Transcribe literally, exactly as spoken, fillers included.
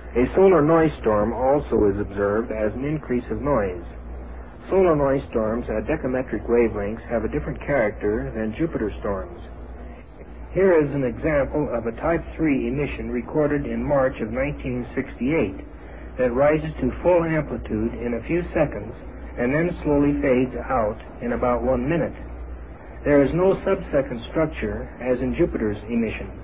A solar noise storm also is observed as an increase of noise. Solar noise storms at decametric wavelengths have a different character than Jupiter storms. Here is an example of a Type three emission recorded in March of nineteen sixty-eight that rises to full amplitude in a few seconds and then slowly fades out in about one minute. There is no sub-second structure as in Jupiter's emission.